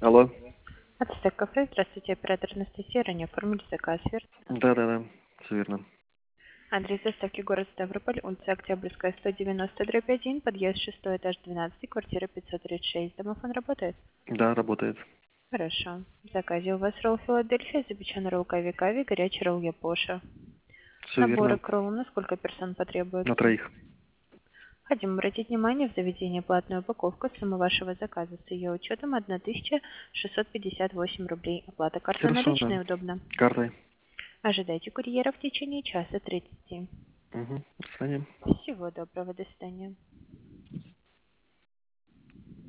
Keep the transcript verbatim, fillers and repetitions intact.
Алло. Ацтек кафе. Здравствуйте, оператор Анастасия. Ранее оформили заказ, верно? Да-да-да, все верно. Адрес доставки город Ставрополь, улица Октябрьская, сто девяносто, дробь один, подъезд шестой этаж двенадцать, квартира пятьсот тридцать шесть. Домофон работает? Да, работает. Хорошо. В заказе у вас ролл Филадельфия, запеченный ролл Кави-Кави, горячий ролл Япоша. Все Наборы верно. к роллу на сколько персон На потребуется? троих. Хотим обратить внимание, в заведении платная упаковка, сумма вашего заказа с ее учетом тысяча шестьсот пятьдесят восемь рублей. Оплата карта Хорошо, да. наличная удобно. Картой. Ожидайте курьера в течение часа тридцати. Угу. До свидания. Всего доброго, до свидания.